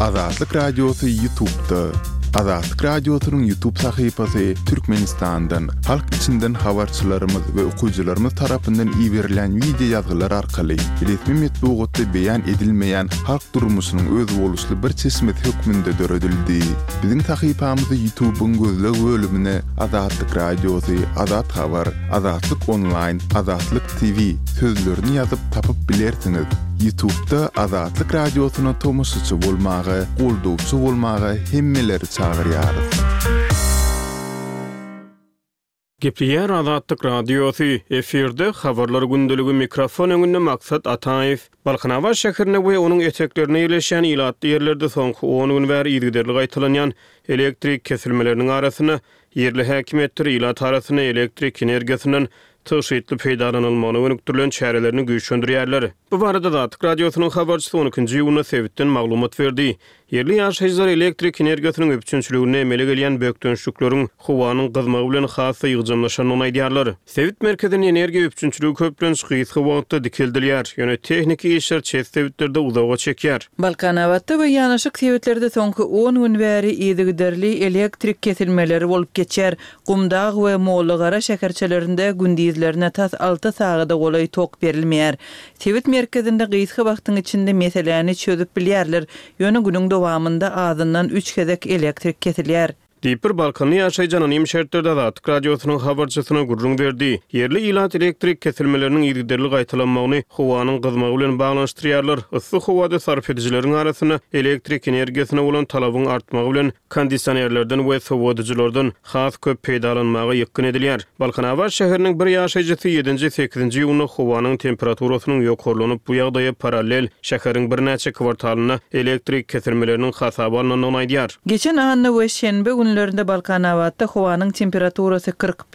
Azatlyk Radiosu YouTube'da. Azatlyk Radiosu'nun YouTube sayfasy Türkmenistan'dan, halk içinden habarçylarymyz we okuyjylarymyz tarapyndan iýerilen video ýazgylar arkaly resmi metbuatda beýan edilmeýän halk durmuşynyň öz boluşly bir çeşmet hökmünde döredildi. Biziň sayfamyzy YouTube'un gözleg bölümine Azatlyk Radiosu, Azat Habar, Azatlyk Online, Azatlyk TV sözlerini ýazyp tapyp bilersiňiz. YouTube'da Azatlyk Radiosu'na tomoşçy bolmagy, goldowçy bolmagy hemmeleri çağırýarys. Gepleýär Azatlyk Radiosu efirde habarlar gündüligi mikrofon öňünde Maksat Ataýew Balkanawa şäherine we onuň eteklerine ýerleşen ýylatly ýerlerde soňky 10 gün bäri ýerlerle gaýtalanýan elektrik kesilmeleriniň arasyna yerli häkimetler ýylat arasyna elektrik energiýasynyň töşitli peýdalanylmagyna önükdirilen çärelerini güýçlendirýärler. Bu barada Azatlyk Radiosu'nun habarçysy 12-nji ýylyna sebitden maglumat berdi. Yerli ýaşaýjylar elektrik energiýasynyň öpçünçiligine emele gelýän bökdönşlükleriň howanyň gyzmagy bilen hasy ýygymlaşanyny aýdýarlar. Sebit merkeziniň energiýa öpçünçiligi köplenç gysga wagtda dikildilýär. Ýöne tehniki işler çet sebitlerde uzağa çekýär. Balkanawatda we ýanaşyk sebitlerde soňky 10 gün bäri ýygyderli elektrik kesilmeleri bolup geçer. Gumdag we Mollagara şäherçelerinde gündizlerine tas 6 sagada golay tok berilmeýär. Sebit merkezinde gysga wagtyň içinde meseleni çözüp bilýärler. Ýöne günüň dowamında azyndan 3 kezek elektrik kesilýär. Diýper Balkany ýaşaýjan anonim şertlerde Azatlyk Radiosu'nun habarçysyna gurrun berdi. Yerli ýylat elektrik kesilmeleriniň ýerderli gaýtalanmagyny howanyň gyzmagy bilen baglanşdyrýarlar. Issy howada sarf edijileriň arasyna elektrik energiýasyna bolan talabyň artmagy bilen kondisionerlerden we sowadyjylardan has köp peýdalanmagy ýykyn edilýär. Balkanawa şäheriniň bir ýaşaýjysy 7-8-nji ýylyny howanyň temperaturasynyň ýokurlanyp bu ýagdaýa paralel şäheriň bir näçe kwartalyna elektrik kesilmeleriniň hasaby alnanyny aýdýar. Geçen anny we şenbe günlerinde Balkanawatda howanyň temperaturasy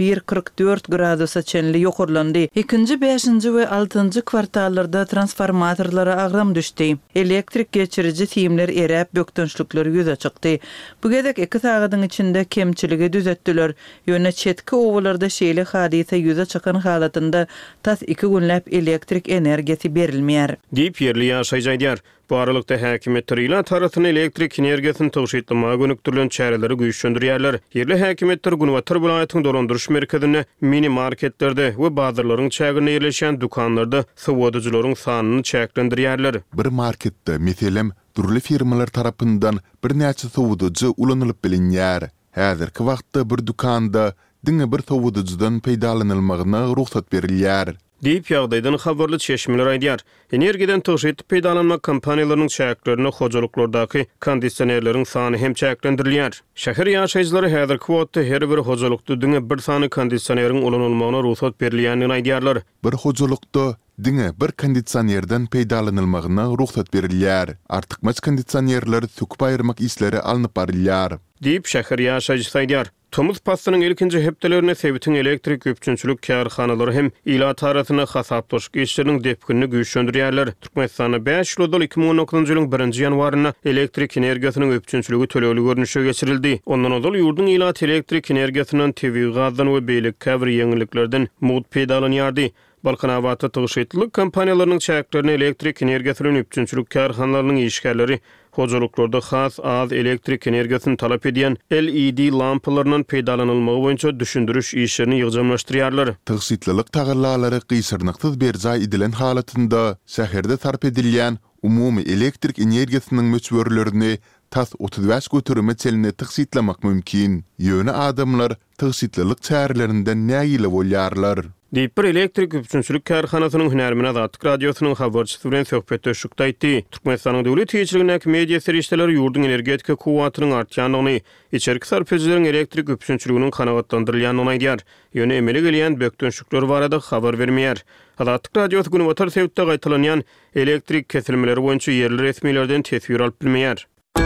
41-44 gradusa çenli ýokurlandy. 2-nji, 5-nji we 6-njy kwartallarda transformatorlara agram düşdi. Elektrik geçirici tiýimler eräp bökdönşlükler ýüze çykdy. Bu gezek 2 sagatyň içinde kemçiligi düzetdiler. Ýöne çetki owalarda şeýle hadise ýüze çykan halatynda tas 2 günläp elektrik energiýasy berilmeýär. Diýip yerli ýaşaýjylar. Bu aralykda häkimetler ýylat arasyna elektrik energiýasyny töwşitlemege önüktirilen çäreleri güýçlendirýärler. Yerli häkimetler Gunwatar vilayatynyň dolandyryş merkezine, mini marketlerde we bazarlaryň çägine ýerleşen dukanlarda sowadyjylaryň sanyny çäklendirýärler. Bir marketde meselem turly firmalar tarapyndan bir näçe sowadyjy ulanylyp bilinýär. Häzirki wagtda bir dukanda diňe bir sowadyjydan peýdalanylmagyna ruhsat berilýär. Diýip ýagdaýdan habarly çeşmeler aýdýar. Energiýadan töşitli peýdalanma kompaniýalarynyň çäklerini hojalyklарdaky kondisionerleriň sany hem çäklendirilýär. Şäher ýaşaýjylary häzirki wagtda her bir hojalykda diňe bir sany kondisioneriň ulanylmagyna ruhsat berilýänini aýdýarlar. Bir hojalykda diňe bir kondisionerden peýdalanylmagyna ruhsat berilýär. Artykmaç kondisionerleri söküp aýyrmak işleri alınıp barylýar. Diýip şäher ýaşaýjysy aýdýar. Tomuz pastynyň ilkinji hepdelerine sebitin elektrik öpçünçilik kärhanalary hem ýylat arasyna hasaplaşyk işleriniň depkinini güýçlendirýärler. Türkmenistanda 5 ýyldal 2019-njy ýylyň 1-nji ýanwarynda elektrik energiýasynyň öpçünçiligi tölegli görnüşe geçirildi. Ondan ozal ýurdun ýylat elektrik energiýasynyň TV gazdan we beýlik käbir ýeňiliklerden mud peýdalanýardy. Balkanawatda töşitlik kompaniýalarynyň çäklerini elektrik energiýasynyň öpçünçilik kärhanalarynyň işgärleri hojalyklarda has az elektrik energiýasyny talap edýän LED lampalarynyň peýdalanylmagy boýunça düşündiriş işlerini ýygymlaşdyrýarlar. Töşitlilik tagallalary gysyrnyksyz berjay edilen halatynda şäherde sarf edilýän umumy elektrik energiýasynyň möçberlerini tas 35 götürme çeline töşitlemek mümkin. Ýöne adamlar töşitlilik çärelerinden näýile bolýarlar. Diýip elektrik öpçünçilik kärhanasynyň hünärmine Azatlyk Radiosu'nun habarçysy bilen söhbetleşikde aýtdy. Türkmenistanyň döwlet ýetirligine media serişdeleri ýurdun energetika kuwatynyň artýanyny, içerik sarf edijileriň elektrik öpçünçiliginiň kanagatlandyrylýanyny aýdýar. Ýöne emele gelýän bökdönşlükler barada habar bermeýär. Azatlyk Radiosu Gunwatar sebitde gaýtalanýan elektrik kesilmeleri boýunça yerli resmilerden tesbir alyp bilmeýär.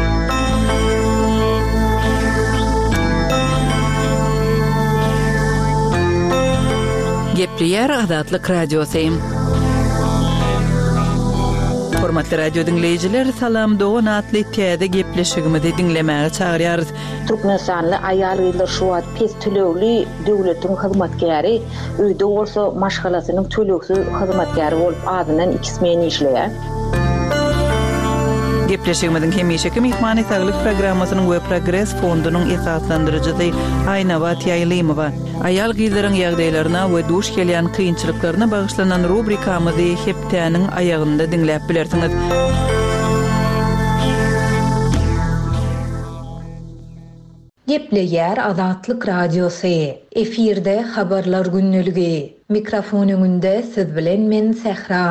Gepleýär Azatlyk Radiosu. Hormatly radio dinleyijiler, salam dogan atly täze gepleşigimizi dinlemäge çagyrýarys. Türkmenistanly aýalgylar şu wagt pes tölegli döwletiň hyzmatkäri, öýde bolsa maşgalasynyň tölegsi hyzmatkäri bolup azyndan 2 men işleýär. Gepleşigimizin hemişeki mihmani sağlyk programmasynyň we Progress fondunyň esaslandyrjysy Aynabat Ýaýlymowa. Aýal gyzlaryň ýagdaýlaryna we duş gelýän kynçylyklaryna bagyşlanan rubrikamyzy hepdäniň aýagynda dinläp bilersiňiz. Gepleýär Azatlyk Radiosy. Efirde habarlar günnüligi. Mikrofon öňünde siz bilen men Sehra.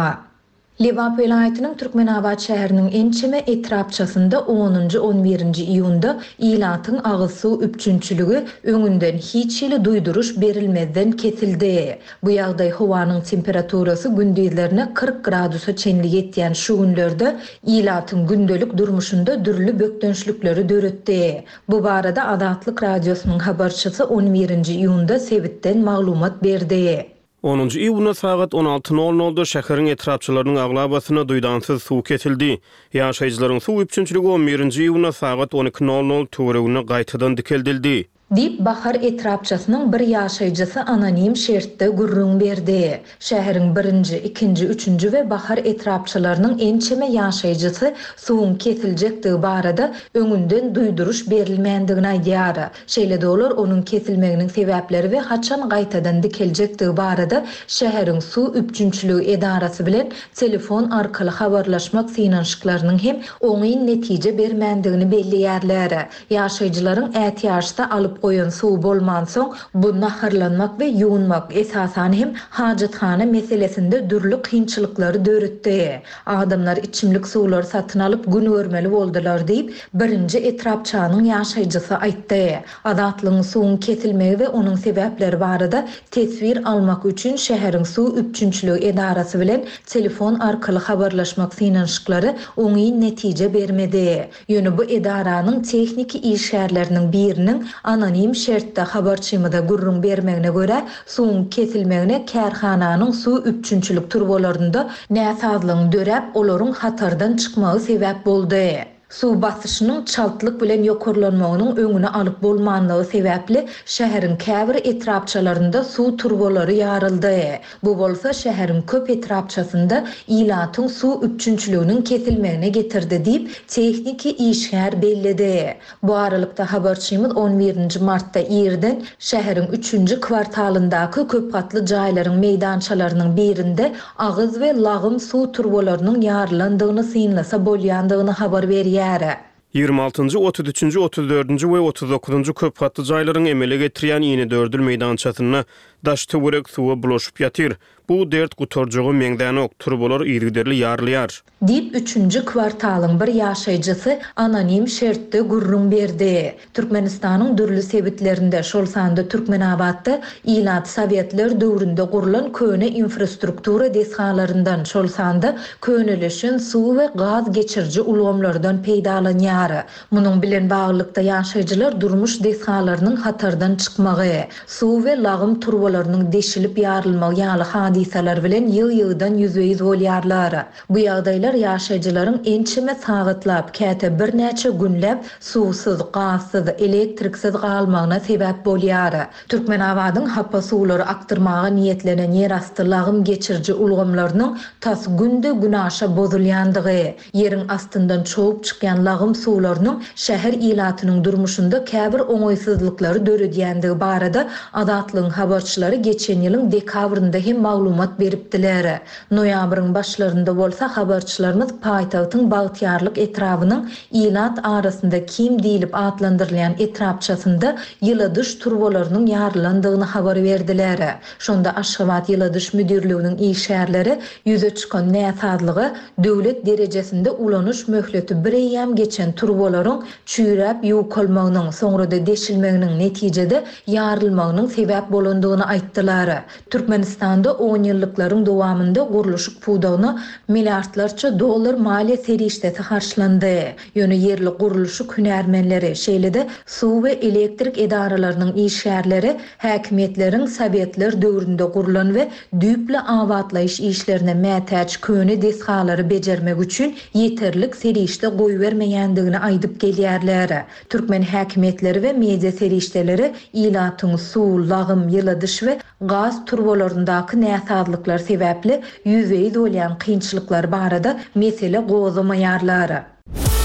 Liwa vilayatynyň Türkmenabad şäheriniň ençeme etrapçasynda 10-11 iýunda ilatyň agysu üpçünçüligi öňünden hiç ýyly duýduruş berilmezden kesildi. Bu ýagdaý howanyň temperaturasy gündizlerine 40 gradusa çenli ýetýän şu günlerde ilatyň gündelik durmuşynda dürli bökdönçlükleri döretdi. Bu barada Azatlyk Radiosynyň habarçysy 11 iýunda sebitden maglumat berdi. 10 iýunda sagat 16:00-da şäheriň etrapçylarynyň aglabasyna duýdansyz suw kesildi. Ýaşaýjylaryň suw üpçünçüligi 11 iýunda sagat 12:00 töweregine gaýtadan dikeldildi. Dip Bahar etrapçasynyň bir ýaşaýjysy anonim şertde gurrun berdi. Şäheriň 1-nji, 2-nji, 3-nji we Bahar etrapçylarynyň ençeme ýaşaýjysy suwun kesiljekdigi barada öňünden duýduruş berilmändigini aýdýar. Şeýle olar onuň kesilmeginiň sebäpleri we haçan gaýtadan dikeljekdigi barada şäheriň suw üpçünçüligi edarasy bilen telefon arkaly habarlaşmak synanşyklarynyň hem oňy netije bermändigini belliýärler. Ýaşaýjylaryň ätýaşda alyp goýan suw bolman soň bu naharlanmak we ýuwunmak esasan hem hajathana meselesinde dürli kynçylyklary döretdi. Adamlar içimlik suwlar satyn alyp gün görmeli boldular diýip birinji etrapçanyň ýaşaýjysy aýtdy. Azatlygyň suwun kesilmegi we onuň sebäpleri barada tesbir almak üçin şäheriň suw üpçünçüligi edarasy bilen telefon arkaly habarlaşmak synanşyklary oňy netije bermedi. Ýöne bu edaranyň tehnik işgärleriniň biriniň anonim şertde habarçymyda gurrun bermegine göre suwun kesilmegine kärhananyň suw üpçünçülük turbolarynda näsazlygyň dörep olaryň hatardan çykmagy sebäp boldy. Suw basyşynyň çaltlyk bilen ýokurlanmagynyň öňüne alyp bolmanlygy sebäpli şäheriň käbir etrapçalarynda suw turbolary ýaryldy. Bu bolsa şäheriň köp etrapçasynda ilatyň suw üpçünçüliginiň kesilmegine getirdi diýip tehnik işgär bellidi. Bu aralykda habarçymyz 11 martda ýerden şäheriň 3-nji kwartalyndaky köp gatly jaýlaryň meýdançalarynyň birinde agyz we lagym suw turbolarynyň ýarlandygyny synlasa bolýandygyny habar berýär. 26-njy, 33-nji, 34-nji we 39-njy köp gatly jaýlaryň emele getirýän ýene dördül meýdançasyna daş töwerek suwa bulaşyp ýatyr. Bu dert gutorjagy meňden ok turbolar ýergiderli ýarlýar. Dip 3-nji kwartalyň bir ýaşaýjysy anonim şertde gurrun berdi. Türkmenistanyň dürli sebitlerinde şol sanda Türkmenabadda ilat Sowetler döwründe gurulan köne infrastruktura deshalaryndan şol sanda köneleşen suw we gaz geçirji ulgamlardan peýdalanýar. Munyň bilen baglykda ýaşaýjylar durmuş deshalarynyň hatardan çykmagy, suw we lagym turbolarynyň deşilip ýarylmagy ýaly hadiseler bilen ýyl-ýyldan ýüzüýiz bolýarlar. Bu ýagdaýlar ýaşaýjylaryň ençeme sagatlaپ käte bir näçe günläp suwsuz, gazsyz, elektriksiz galmagyna sebäp bolýar. Türkmenabadyň hapa suwlary aktyrmaga niýetlenen ýerasty lagym geçirji ulgamlarynyň tas günde günaşa bozulýandygy, ýeriň astyndan çoğup çykýan lagym suwlarynyň şäher ilatynyň durmuşynda käbir oňoýsuzlyklary döredýändigi barada Azatlygyň habarçylary geçen ýylyň dekabrynda hem maglumat beripdiler. Noýabryň başlarynda bolsa habarçylarymyz paýtagtyň Bagtyarlyk etrawynyň ilat arasynda kim diýilip adlandyrylýan etrapçasynda ýyladyş turbolarynyň ýarlandygyny habar berdiler. Şonda Aşgabat ýyladyş müdirliginiň işgärleri ýüze çykan näsazlygy döwlet derejesinde ulanyş möhleti bir eýem geçen turbolaryň çüýräp ýokalmagynyň soňrada deşilmeginiň netijede ýarylmagynyň sebäp bolandygyny aýtdylar. Türkmenistanda 10 ýyllyklaryň dowamında guruluşyk puwdagyny milliardlarça dollar maliýe serişdesi harçlandy. Ýöne yerli guruluşyk hünärmenleri, şeýle-de suw we elektrik edaralarynyň işgärleri häkimetleriň Sowetler döwründe gurulan we düýple awatlaýyş işlerine mätäç köne deshalary bejermek üçin ýeterlik serişde goýbermeýändigini aýdyp gelýärler. Türkmen häkimetleri we media serişdeleri ilatyň suw, lagym, ýyladyş we gaz turbolaryndaky näsazlyklar sebäpli ýüzüýiz bolýan kynçylyklar barada mesele gozamaýarlar.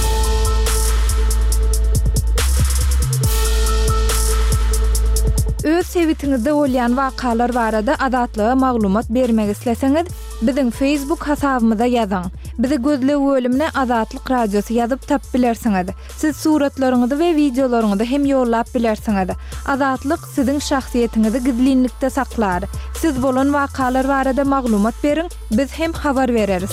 öz sebitiňizde bolýan wakalar barada adatlyga maglumat bermek isleseňiz, biziň Facebook hasabymyza ýazyň. Bizi gözlep bölümine Azatlyk Radiosu ýazyp tap bilersiňiz. Siz suratlaryňyzy we videolaryňyzy hem ýollap bilersiňiz. Azatlyk siziň şahsiýetiniňizi gizlinlikde saklar. Siz bolan wakalar barada maglumat beriň, biz hem habar bereriz.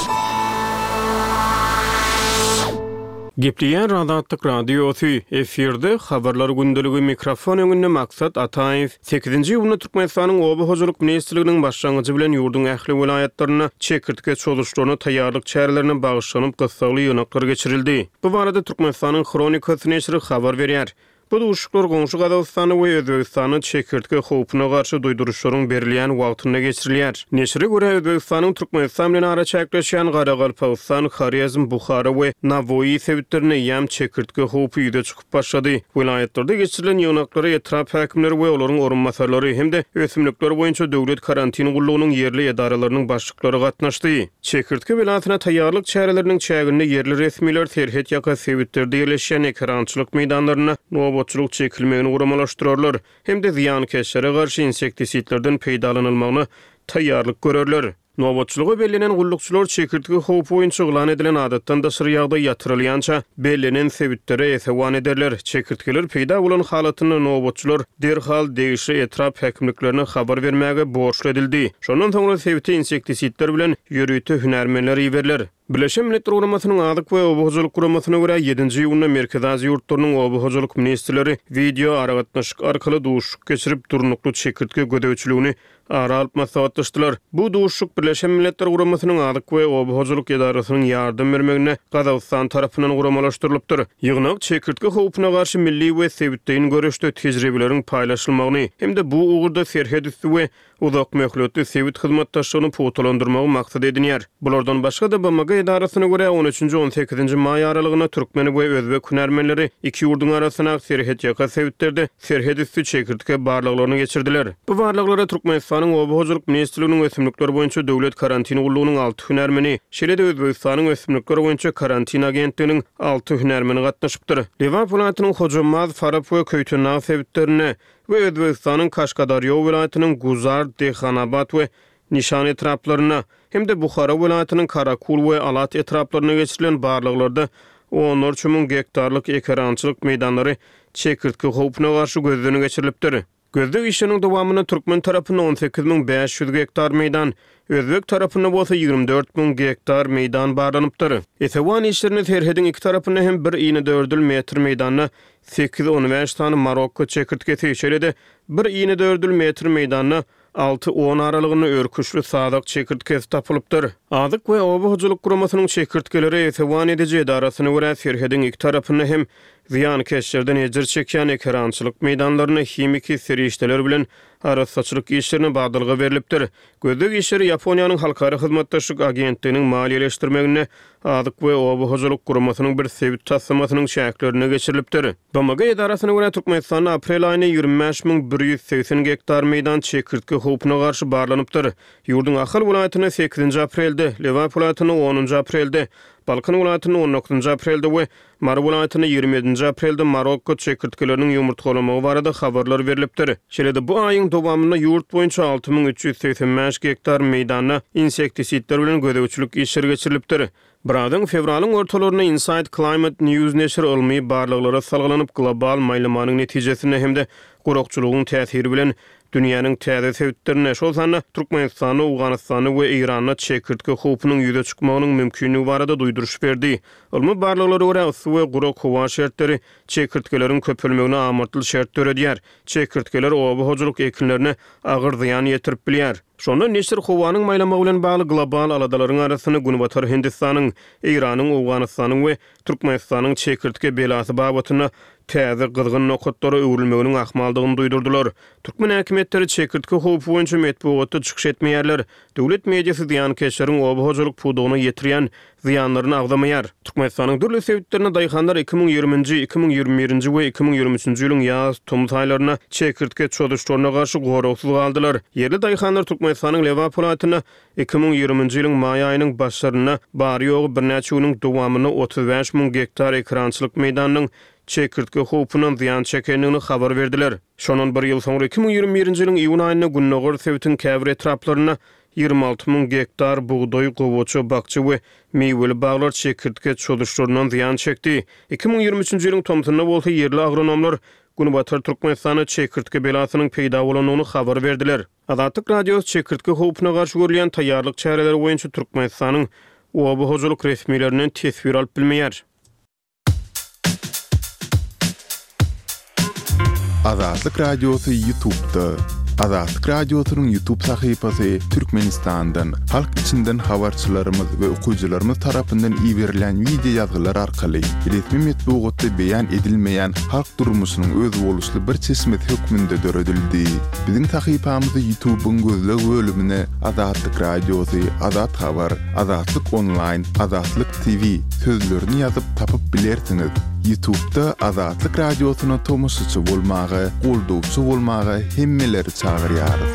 Gepleyen Azatlyk Radiosu efirde habarlar gündüligi mikrofon öňünde Maksat Ataýew 8-nji ýylyny Türkmenistanyň Oba Hojalyk Ministrliginiň başlangyjy bilen ýurdun ähli vilayatlaryna çekirtke çoluşlaryna taýýarlyk çärelerine bagışlanyp gysgaly ýynaklar geçirildi. Bu barada Türkmenistanyň Kronikasy neşri habar berýär. Bu duşuklar goňşy Gazagystany we Özbegistanyň çekirtke howpuna garşy duýduruşlaryň berilýän wagtyna geçirilýär. Neşre görä Özbegistanyň Türkmenistan bilen ara çäkleşýän Garagalpakstan, Xorezm, Buxara we Navoiy sebitlerine ýam çekirtke howpy ýüze çykyp başlady. Vilayatlarda geçirilen ýynaklary etrap häkimleri we olaryň orunmasarlary hemde ösümlikler boýunça döwlet karantin gullugynyň yerli edaralarynyň başlyklary gatnaşdy. Çekirtke belatyna taýýarlyk çäreleriniň çägini yerli resmiler terhet ýaka sebitlerde ýerleşýän ekrançylyk meýdanlaryna nowatçylyk çekilmegini guramalaşdyrarlar. Hem de ziýankeşlere garşy insektisitlerden peýdalanylmagyny taýýarlyk görerler. Nowatçylygy bellenen gullukçylar çekirtke howpy boýunça glan edilen adatdan daşary ýagda ýatyrylýança bellenen sebitlere esewan ederler. Çekirtkeler peýda bolan halatyny nowatçylar derhal degişli etrap häkimliklerine habar bermäge borçly edildi. Şondan soňra sebiti insektisitler bilen ýörüýte hünärmenler ýerler. Birleşen Milletler Guramasynyň Adyk we Oba Hojalyk Guramasyna görä 7-nji ýylyna Merkez Aziýa ýurtlarynyň Oba Hojalyk ministrleri video aragatnaşyk arkaly duşuk geçirip durnukly çekirtke gödäwçiligini ara alyp maslahatlaşdylar. Bu duşuk Birleşen Milletler Guramasynyň Adyk we Oba Hojalyk edarasynyň ýardym bermegine Gazagystan tarapyndan guramalaşdyrylypdyr. Ýygnak çekirtke howpuna garşy milli we sebitdeýin görüşde tejribeleriň paýlaşylmagyny hem-de bu ugurda serhed üstü we uzak möhletli sebit hyzmatdaşlygyny potalandyrmagy maksat edilýär. Bulardan başga da BMG edarasyna görä 13-18 may aralygyna türkmen we özbek hünärmenleri iki ýurdun arasyna serhed ýaka sebitlerde serhed üstü çekirtke barlyklaryny geçirdiler. Bu barlyklara Türkmenistanyň Oba Hojalyk Ministrliginiň ösümlikler boýunça döwlet karantin gullugynyň 6 hünärmeni, şeýle-de Özbegistanyň ösümlikler boýunça karantin agentliginiň 6 hünärmeni gatnaşypdyr. Lewan polatynyň Hojamaz, Farap we Köytünag sebitlerine we Özbegistanyň Kaşgadarýa welaýatynyň Guzar, Dehqanabad we Nişan etraplaryna hem-de Buxara welaýatynyň Karakul we Alat etraplaryna geçirilen barlyklarda 13 000 hektarlyk ekrançylyk meýdanlary çekirtke howpuna garşy gözden geçirilipdir. Gözde işinin dowamyna türkmen tarapyna 18.500 hektar meýdan, özbek tarapyna bolsa 24.000 hektar meýdan barlanypdyr. Esewan işlerini terhedin iki tarapyna hem 1.4 metr meýdanyna 8-15 tane Marokko çekirtkesi şeýle-de 1.4 metr meýdanyna 6-10 aralygyny örküşli sadak çekirtkesi tapylypdyr. Adyk we Oba Hojalyk Guramasynyň çekirtkeleri esewan edici edarasyna görä serhedin iki tarapyna hem ziýankeşlerden ejir çekýän ekrançylyk meýdanlaryny himiki serişdeler bilen arassaçylyk işlerini bagdylga berilipdir. Gözde işler Ýaponiýanyň halkara hyzmatdaşlyk agentliginiň maliýeleşdirmegine Adyk we Oba Hojalyk Guramasynyň bir sebit tasmasynyň şäklerine geçirilipdir. BMG edarasyna görä Türkmenistanyň aprel aýyna 25.180 hektar meýdan çekirtke howpuna garşy barlanypdyr. Ýurdun ahal welaýatyna 8-nji aprelde, Lewan welaýatyna 10-njy aprelde, Balkan welaýatyna 19-njy aprelde we Mar welaýatyna 27-nji aprelde Marokko çekirtkeleriniň ýumurtgalamagy barada habarlar berilipdir. Şeýle-de bu aýyň dowamyna ýurt boýunça 6385 hektar meýdanyna insektisitler bilen gödäwçilik işleri geçirilipdir. Buradan fevralyň ortalaryna Inside Climate News neşri ilmi barlyklara salgylanyp global maýlamanyň netijesine hem-de gurukçylygyň täsiri bilen dünýäniň täze sebitlerine şolsanna Türkmenistany, Awganystany we Irany çekirtke howpynyň ýüze çykmagynyň mümkinligi barada duýduruş berdi. Ilmi barlyklara görä we guruk howa şertleri çekirtkeleriň köpelmegine amartyl şert töredýär. Çekirtkeler Oba Hojalyk ekinlerine agyr ziýan ýetirip bilýär. Şonda neşir howanyň maýlamagy bilen bagly global aladalaryň arasyny Günbatar Hindistanyň, Iranyň, Awganystanyň we Türkmenistanyň çekirtke belasy babatyna täze gydgyn nokatlary öwrülmeginiň ahmaldygyny duýdurdylar. Türkmen häkimetleri çekirtke howpy boýunça metbuatda çykyş etmeýärler. Döwlet mediasy ziýankeşleriň Oba Hojalyk pudugyny ýetirýän ziýanlaryny agdamaýar. Türkmenistanyň dürli sebitlerine daýhanlar 2020-nji, 2021-nji we 2023-nji ýylyň ýaz tumuz aýlaryna çekirtke çoduşlaryna garşy goruksyz galdylar. Yerli daýhanlar Türkmenistanyň Lewan polatyna 2020-nji ýylyň may aýynyň başlaryna bary ýogy bir näçe ýylyň dowamyny 35.000 hektar ekrançylyk meýdanynyň çekirtke howpundan ziyan çekenini habar verdiler. Şonun bir ýyl soňra 2021-nji ýylyň iýun aýyna Günnogor Sewitiň käbir etraplaryna 26.000 hektar buğday, gowaça, bakça we meýweli baglar çekirtke çoluşturundan ziyan çekdi. 2023-nji ýylyň tomtunyna bolsa yerli agronomlar Günübatar Türkmenistany çekirtke belasynyň peýda bolanyny habar berdiler. Azatlyk radiosu çekirtke howpuna garşy görülen taýýarlyk çäreleri boýunça Türkmenistanyň oba hojuluk resmiýetlerinden tesbir alyp bilmeýär. Azatlyk radiosu YouTube'da. Azatlyk radiosynyň YouTube sahypasy Türkmenistandan, halk içinden habarçylarymyz we okuyjylarymyz tarapyndan iýerilen video ýazgylar arkaly resmi metbuatda beýan edilmeýän halk durmuşynyň öz boluşly bir çeşmet hökmünde döredildi. Biziň sahypamyzy YouTube'un gözleg bölümine Azatlyk radiosu, Azat habar, Azatlyk online, Azatlyk TV sözlerini ýazyp tapyp bilersiňiz. YouTube'da Azatlyk radiosyna tomoşçy bolmagy, goldowçy bolmagy hemmeleri çağırýarys.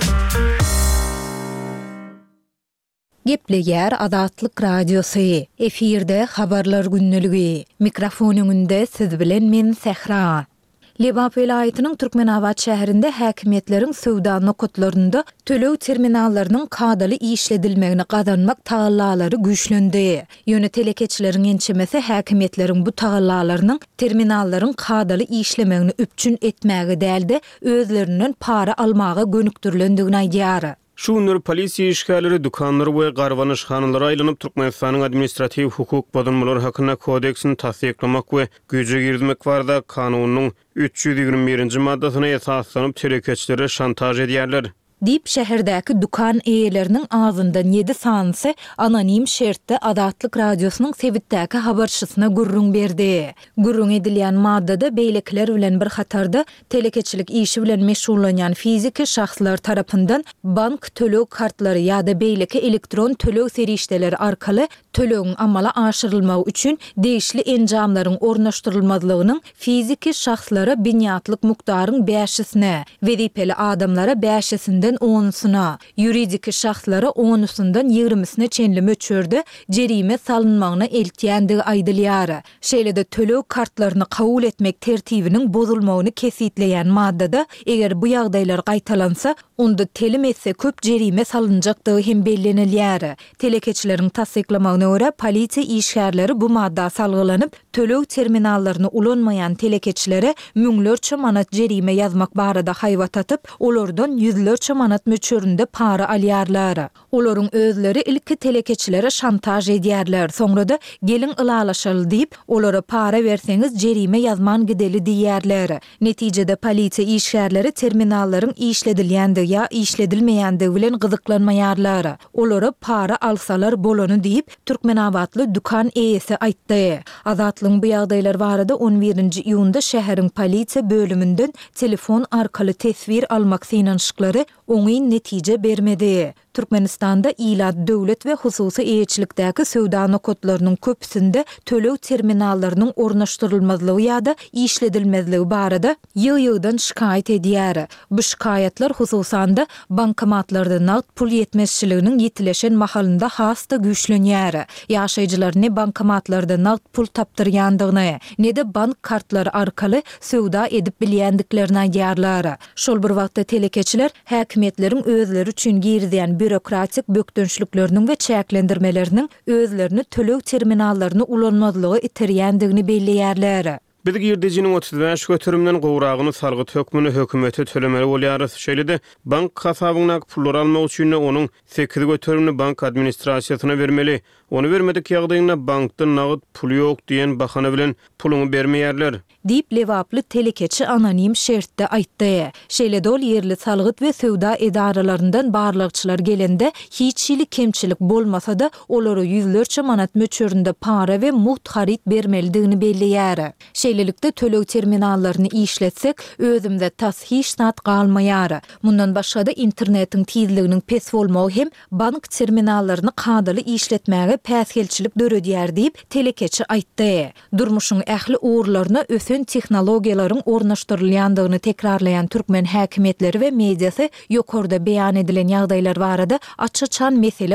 Gepleýär Azatlyk radiosu. Efirde habarlar günnüligi. Mikrofon öňünde siz bilen men Sehra. Lebap welaýatynyň Türkmenabad şäherinde häkimetleriň söwda nokatlarynda tölew terminallarynyň kadaly işledilmegini gazanmak tagallalary güýçlendi. Ýöne telekeçileriň ençemesi häkimetleriň bu tagallalarynyň terminallaryň kadaly işlemegini üpçün etmäge däldi, özlerinden para almaga gönükdirilendigini aýdýar. Şunlar polisiýa işgärleri dukanlary we garwanyşhanalary aýlanyp Türkmenistanyň administrativ hukuk bodunmalary hakyna kodeksini tasdiklamak we güýje girmek barada kanunyň 321-nji maddasyna esaslanyp telekeçilere şantaj edýärler. Dip şäherdäki dukan eýeleriniň ağzyndan 7 sanyny anonim şertde Azatlyk radiosynyň Sewitdäki habarçysyna gurrun berdi. Gurrun edilýän maddada beýlekler bilen bir hatarda telekeçilik işi bilen meşgullanýan fiziki şahslar tarapyndan bank tölew kartlary ýa-da beýleki elektron tölew serişdeleri arkaly tölewiň amala aşyrylmagy üçin değişli enjamlaryň ornaşdyrylmazlygynyň fiziki şahslara binýatlyk mukdaryň 5-sine, wezipeli adamlara 5-sinden 10-suna, ýuridik şahslara 10-sundan 20-sine çenli möçörde jerime salynmagyna eltýändigi aýdylýar. Şeýle-de tölew kartlaryny kabul etmek tertibiniň bozulmagyny kesitleýän maddada eger bu ýagdaýlar gaýtalansa, onda telim etse köp jerime salynjakdygy hem bellenilýär. Telekeçileriň tasdiklamagyna görä polisiýa işgärleri bu madda salgylanyp tölew terminallaryny ulanmayan telekeçilere müňlerçe manat jerime ýazmak barada haýwat atyp, olardan yüzlerçe manat möçöründe para alýarlar. Olaryň özleri ilki telekeçilere şantaj edýärler. Soňra-da gelin ılalaşaly diýip, olara para berseňiz jerime ýazman gideli diýärler. Netijede polisiýa işgärleri terminallaryň işledilýändigi ýa işledilmeýändigi bilen gyzyklanmaýarlar. Olara para alsalar bolany diýip Türkmenabadly dukan eýesi aýtdy. Azatlyň bu ýagdaýlar barada 11-nji iýunda şäheriň polisiýa bölümünden telefon arkaly tesbir almak synanyşyklary oňy netije bermedi. Türkmenistanda ýylat döwlet we hususy eýetçilikdäki söwda nokatlarynyň köpsinde tölew terminallarynyň ornaşdyrylmazlygy ýa-da işledilmezligi barada ýyl-ýyldan şikaýet edýär. Bu şikaýetler hususanda bankomatlarda nagd pul ýetmezçiliginiň ýetileşen mahalynda hasda güýçlenýär. Ýaşaýjylar ne bankomatlarda nagd pul tapdyrýandygyny, ne de bank kartlary arkaly söwda edip bilýändiklerini aýdýarlar. Şol bir wagtda telekeçiler häkimetleriň özleri üçin girdiýän bürokratik bökdönçlükleriniň we çäklendirmeleriniň özlerini tölew terminallaryny ulanmazlygy itirýändigini belleýärler. Biz girdijiniň 35 götürümden gowragyny salgyt hökmüni hökümete tölemeli bolýarys. Şeýle-de bank hasabyna pullar almak üçin onuň 8 götürümni bank administrasiýasyna bermeli. Onu vermedik ýagdaýynda bankda nagd pul ýok diýen bahana bilen puluny bermeýärler. Dip lewaply telekeçi anonim şertde aýtdy. Şeýle-de ol ýerli salgyt we söwda edaralaryndan barlykçylar gelende hiççili kemçilik bolmasa-da olary yüzlerçe manat möçöründe para we muht harit bermelidigini belleýär. Şeýlelikde tölew terminallaryny işletsek özümde tas hiç sat galmaýar. Mundan başga-da internetiň tizliginiň pes bolmagy hem bank terminallaryny kadaly işletmäge päsgelçilik döredýär diýip telekeçi aýtdy. Durmuşyň ähli uğurlaryna ösen tehnologiýalaryň ornaşdyrylýandygyny tekrarlayan türkmen häkimetleri we mediasy ýokarda beýan edilen ýagdaýlar barada açyçan mesele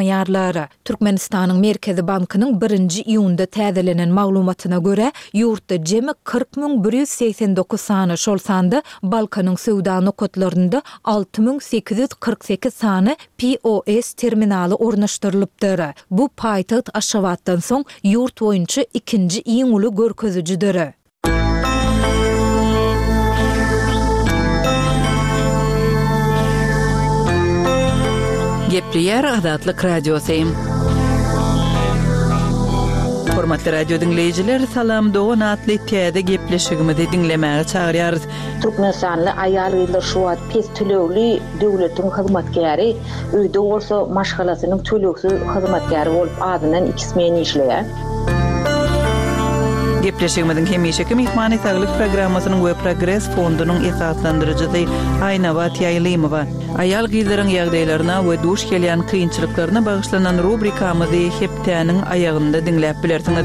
gozamaýarlar. Türkmenistanyň Merkezi Bankynyň 1-nji iýunda täzelenen maglumatyna görä, ýurtda ýurtda jemi 40.189 sany şol sanda Balkanyň sowda nokatlarynda 6.848 sany POS terminaly ornaşdyrylypdyr. Bu paýtaht Aşgabatdan soň ýurt boýunça ikinji iň uly görkezüjidir. Gepleýär Azatlyk radiosu. Hormatly radio dinleyijiler, salam dogan atly täze gepleşigimizi dinlemäge çagyrýarys. Türkmenistanly aýal gyzlar şu wagt pes tölegli döwletiň hyzmatkäri, öýde bolsa maşgalasynyň töleksiz hyzmatkäri bolup adynan 2 men işleýär. Gepleşigimizin hemişeki mehmany saglyk programmasynyň we Progress fondunyň esaslandyrjysy Aýnabat Ýaýlymowa. Aýal gyzlaryň ýagdaýlaryna we duş gelýän kynçylyklaryna bagyşlanan rubrikamyzy hepdäniň aýagynda dinläp bilersiňiz.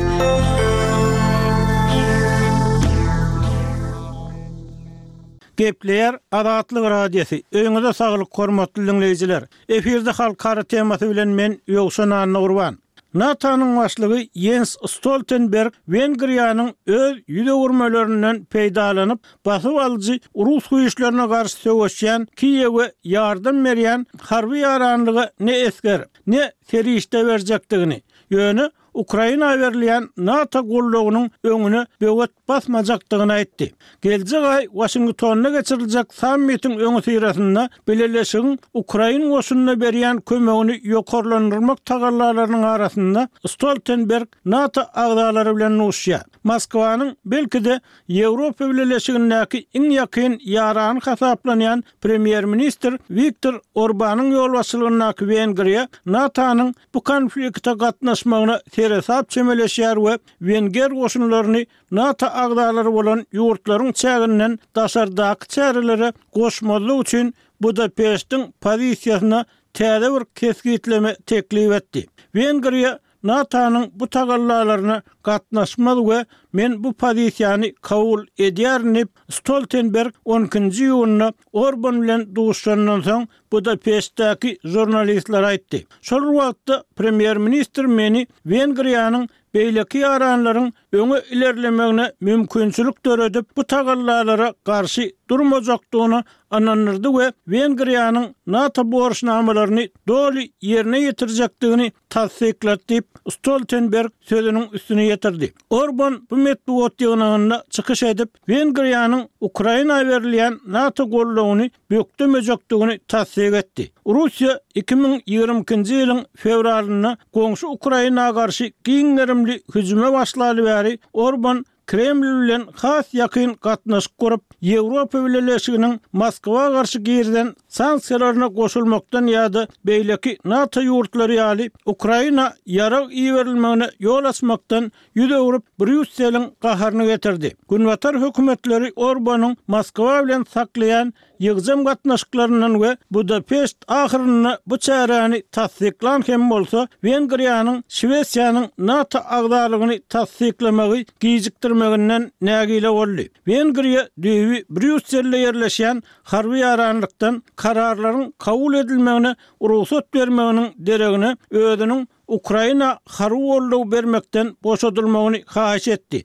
Gepleýär Azatlyk radiosu. Öňüňizde saglyk hormatly dinleýijiler. Eferde halkara temasy bilen men Ýogşan Nurwan. NATO'nun başlygy Jens Stoltenberg Wengriýanyň öz ýüze urmalarinden peýdalanıp basyp alyjy Rus güýçlerine garşy söwüşýän Kiýewe ýardam berýän harby ýaranlygy ne esker, ne serişde berjekdigini, ýöne Ukraina berilýän NATO gollagynyň öňüne böwet basmajakdygyny aýtdy. Geljek aý Washingtonda geçiriljek sammitiň öňü sirasynda belirleşigiň Ukraina goşunyna berýän kömegini ýokarlandyrmak tagallalarynyň arasynda Stoltenberg NATO agdalary bilen uşýar. Moskwanyň belki-de Ýewropa Birleşigindäki iň ýakyn ýarany hasaplanýan premier minister Viktor Orbanyň ýolbaşçylygyndaky Wengriýa NATO'nyň bu konfliktde gatnaşmagyna hesap çemeleşýär we Wenger goşunlaryny NATO agdalary bolan ýurtlaryň çäginden daşardaky çärelere goşmalyk üçin Budapest'in pozisiýasyna täze bir keskitleme teklip etdi. Wengriýa NATO'nun bu tagallalaryna gatnaşmaly we men bu pozisiýany kabul edýärnip Stoltenberg 12-nji ýylyna Orban bilen duşandan soň Budapest'däki jurnalistlere aýtdy. Şol wagtda premier minister meni Wengriýanyň beýleki ýaranlaryň öňe ilerlemegine mümkinçilik töredip bu tagallalara garşy durmajakdygyny ananyrdy we Wengriýanyň NATO borçnamalaryny doly ýerine ýetirjekdigini tasdikläp Stoltenberg sözüniň üstüne ýetirdi. Orban bu metbuat ýygynyna çykyş edip Wengriýanyň Ukraina berilýän NATO gollagyny bökdemejakdygyny tasdik etdi. Russiýa 2022-nji ýylyň fevralyna goňşy Ukrainaga garşy giňerimli hüjüme başlaly bäri Orban Kreml bilen has ýakyn gatnaşyk kurup Ýewropa Birleşiginiň Moskwa garşy girden sanksiýalaryna goşulmakdan ýa-da beýleki NATO ýurtlary ýaly Ukraina ýarag iýerilmegine ýol açmakdan ýüze urup Brüsseliň gaharyny getirdi. Günbatar hökümetleri Orbanyň Moskwa bilen saklayan ýygzam gatnaşyklarynyň we Budapest ahyryna bu çäreni tasdiklan hem bolsa Wengriýanyň Şwesiýanyň NATO agdalygyny tasdiklemegi gijikdirmeginden nägile boldy. Wengriýa düýbi Brüsselde ýerleşýän harby ýaranlykdan kararlaryň kabul edilmegine ruhsat bermeginiň deregine özüniň Ukraina harby gollagy bermekden boşadylmagyny haýyş etdi.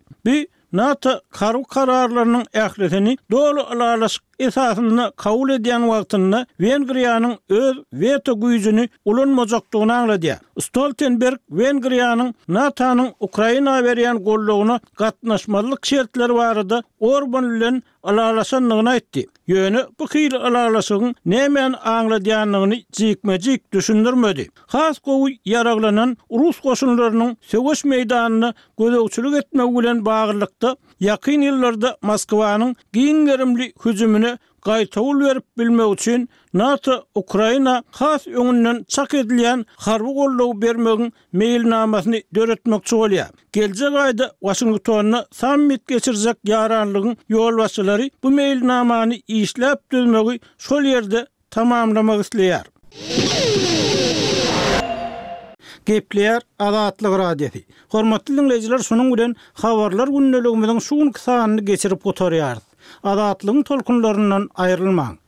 NATO kararlarynyň ählisini doly alalaşyk esasynda kabul edýän wagtynda Wengriýanyň öz veto güýjüni ulanmajakdygyny anglady. Stoltenberg Wengriýanyň NATO'nyň Ukraina berýän gollagyna gatnaşmalyk şertleri barada Orban bilen alalaşanlygyny aýtdy. Ýöne bu hyl alalaşygyň nämen angladýanlygyny jikmejik düşündirmedi. Has gowy ýaraglanan Rus goşunlarynyň söwüş meýdanyny gözegçilik etmek bilen baglykda ýakyn ýyllarda Moskwanyň giňerimli hüjümine gaýtawul berip bilmek üçin NATO Ukraina has öňünden çak edilýän harby gollagy bermegiň meýilnamasyny döretmekçi bolýar. Geljek aýda Washingtonda sammit geçirjek ýaranlygyň ýolbaşçylary bu meýilnamany işläp düzmegi şol ýerde tamamlamak isleýär. Gepleýär Azatlyk radiosu. Hormatly dinleyijiler, şonuň bilen habarlar gündeligimiziň şu sanyny geçirip oturýarys. Azatlygyň tolkunlaryndan aýrylmaň.